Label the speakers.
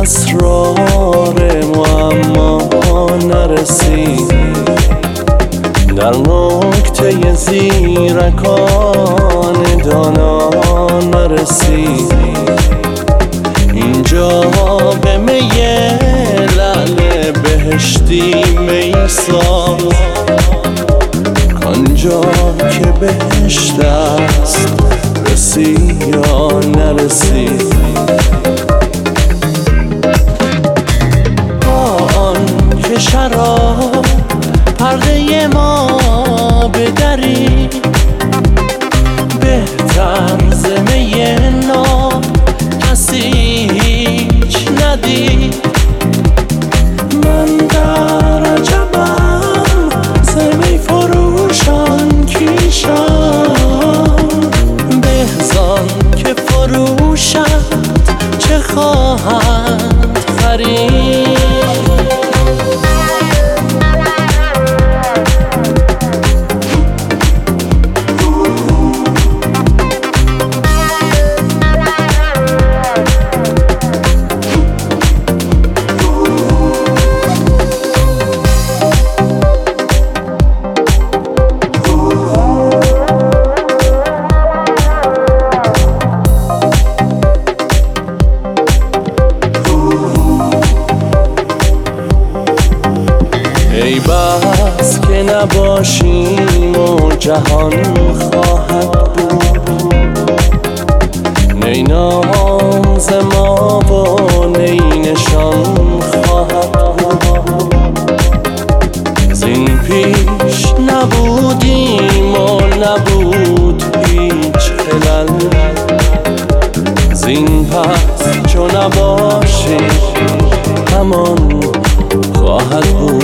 Speaker 1: اسرار معما نرسید، در نکته زیرکان دانا نرسید. اینجا به می لعل بهشتی میساز، کانجا که بهشت است رسید یا نرسید. که شراب پرده ما بدری، بهتر ز می ناب کسی هیچ ندید. من در عجبم ز می فروشان کیشان، بهزان که فروشد چه خواهند خرید. ای بس که نباشیم و جهان خواهد بود، نی نام ز ما و نی نشان خواهد بود. زین پیش نبودیم و نبود هیچ خلل، زین پس چو نباشیم همان خواهد بود.